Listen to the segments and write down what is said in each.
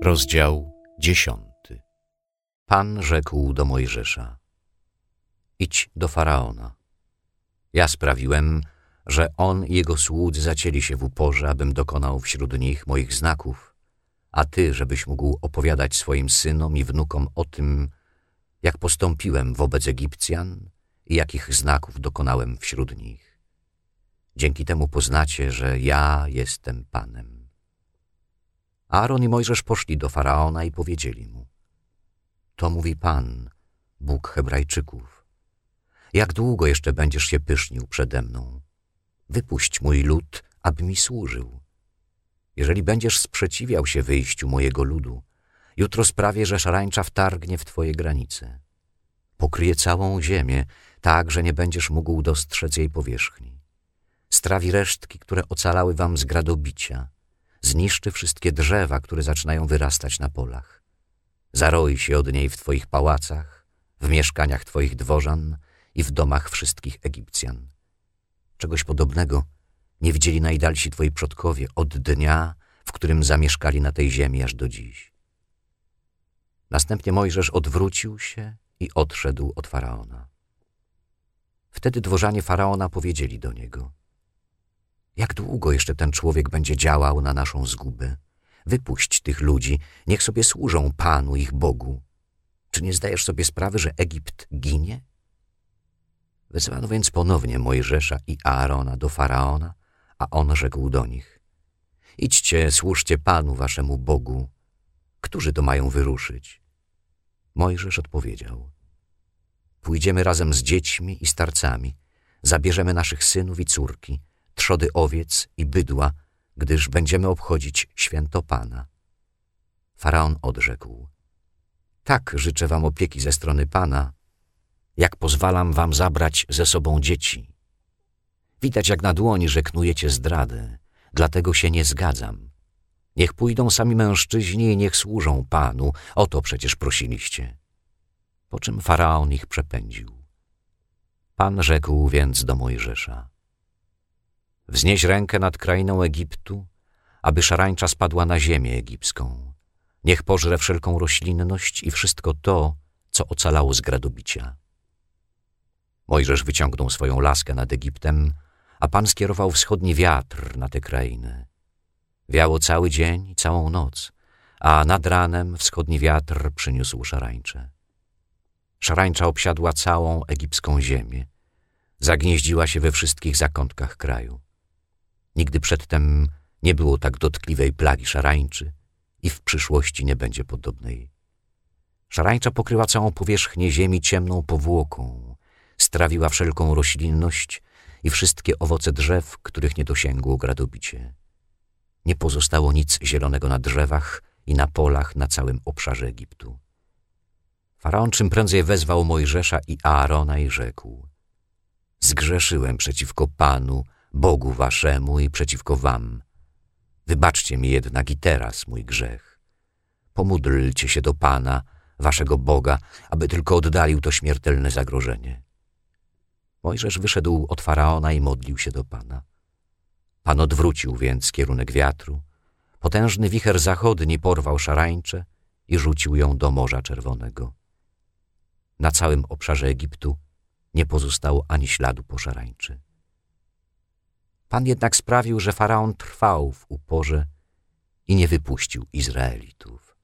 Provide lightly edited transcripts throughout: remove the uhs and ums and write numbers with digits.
Rozdział 10. Pan rzekł do Mojżesza: idź do Faraona. Ja sprawiłem, że on i jego słudzy zacięli się w uporze, abym dokonał wśród nich moich znaków, a ty, żebyś mógł opowiadać swoim synom i wnukom o tym, jak postąpiłem wobec Egipcjan i jakich znaków dokonałem wśród nich. Dzięki temu poznacie, że ja jestem Panem. Aaron i Mojżesz poszli do Faraona i powiedzieli mu: to mówi Pan, Bóg Hebrajczyków: jak długo jeszcze będziesz się pysznił przede mną? Wypuść mój lud, aby mi służył. Jeżeli będziesz sprzeciwiał się wyjściu mojego ludu, jutro sprawię, że szarańcza wtargnie w twoje granice. Pokryje całą ziemię, tak, że nie będziesz mógł dostrzec jej powierzchni. Strawi resztki, które ocalały wam z gradobicia. Zniszczy wszystkie drzewa, które zaczynają wyrastać na polach. Zaroi się od niej w twoich pałacach, w mieszkaniach twoich dworzan i w domach wszystkich Egipcjan. Czegoś podobnego nie widzieli najdalsi twoi przodkowie od dnia, w którym zamieszkali na tej ziemi aż do dziś. Następnie Mojżesz odwrócił się i odszedł od Faraona. Wtedy dworzanie Faraona powiedzieli do niego: jak długo jeszcze ten człowiek będzie działał na naszą zgubę? Wypuść tych ludzi, niech sobie służą Panu, ich Bogu. Czy nie zdajesz sobie sprawy, że Egipt ginie? Wezwano więc ponownie Mojżesza i Aarona do Faraona, a on rzekł do nich: idźcie, służcie Panu, waszemu Bogu. Którzy to mają wyruszyć? Mojżesz odpowiedział: pójdziemy razem z dziećmi i starcami, zabierzemy naszych synów i córki, trzody owiec i bydła, gdyż będziemy obchodzić święto Pana. Faraon odrzekł: tak życzę wam opieki ze strony Pana, jak pozwalam wam zabrać ze sobą dzieci. Widać jak na dłoni, że knujecie zdradę, dlatego się nie zgadzam. Niech pójdą sami mężczyźni i niech służą Panu, o to przecież prosiliście. Po czym Faraon ich przepędził. Pan rzekł więc do Mojżesza: wznieś rękę nad krainą Egiptu, aby szarańcza spadła na ziemię egipską. Niech pożre wszelką roślinność i wszystko to, co ocalało z gradobicia. Mojżesz wyciągnął swoją laskę nad Egiptem, a Pan skierował wschodni wiatr na tę krainę. Wiało cały dzień i całą noc, a nad ranem wschodni wiatr przyniósł szarańczę. Szarańcza obsiadła całą egipską ziemię. Zagnieździła się we wszystkich zakątkach kraju. Nigdy przedtem nie było tak dotkliwej plagi szarańczy i w przyszłości nie będzie podobnej. Szarańcza pokryła całą powierzchnię ziemi ciemną powłoką, strawiła wszelką roślinność i wszystkie owoce drzew, których nie dosięgło gradobicie. Nie pozostało nic zielonego na drzewach i na polach na całym obszarze Egiptu. Faraon czym prędzej wezwał Mojżesza i Aarona i rzekł: zgrzeszyłem przeciwko Panu, Bogu waszemu i przeciwko wam. Wybaczcie mi jednak i teraz mój grzech. Pomódlcie się do Pana, waszego Boga, aby tylko oddalił to śmiertelne zagrożenie. Mojżesz wyszedł od Faraona i modlił się do Pana. Pan odwrócił więc kierunek wiatru. Potężny wicher zachodni porwał szarańczę i rzucił ją do Morza Czerwonego. Na całym obszarze Egiptu nie pozostało ani śladu po szarańczy. Pan jednak sprawił, że Faraon trwał w uporze i nie wypuścił Izraelitów.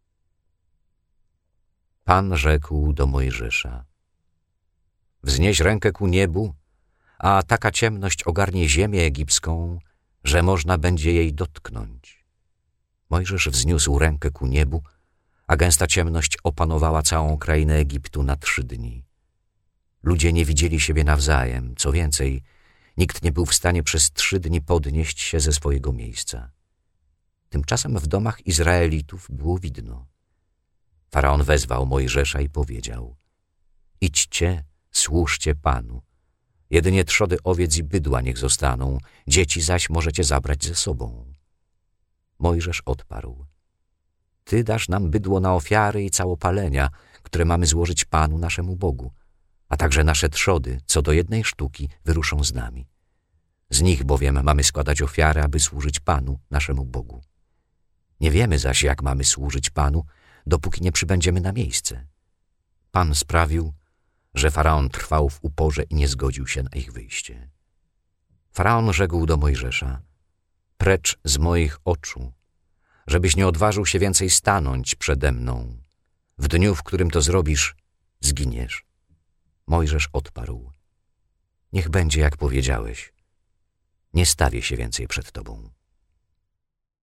Pan rzekł do Mojżesza: wznieś rękę ku niebu, a taka ciemność ogarnie ziemię egipską, że można będzie jej dotknąć. Mojżesz wzniósł rękę ku niebu, a gęsta ciemność opanowała całą krainę Egiptu na 3 dni. Ludzie nie widzieli siebie nawzajem, co więcej, nikt nie był w stanie przez 3 dni podnieść się ze swojego miejsca. Tymczasem w domach Izraelitów było widno. Faraon wezwał Mojżesza i powiedział: idźcie, służcie Panu. Jedynie trzody owiec i bydła niech zostaną, dzieci zaś możecie zabrać ze sobą. Mojżesz odparł: ty dasz nam bydło na ofiary i całopalenia, które mamy złożyć Panu naszemu Bogu, a także nasze trzody, co do 1 sztuki, wyruszą z nami. Z nich bowiem mamy składać ofiary, aby służyć Panu, naszemu Bogu. Nie wiemy zaś, jak mamy służyć Panu, dopóki nie przybędziemy na miejsce. Pan sprawił, że Faraon trwał w uporze i nie zgodził się na ich wyjście. Faraon rzekł do Mojżesza: precz z moich oczu, żebyś nie odważył się więcej stanąć przede mną. W dniu, w którym to zrobisz, zginiesz. Mojżesz odparł: niech będzie, jak powiedziałeś. Nie stawię się więcej przed tobą.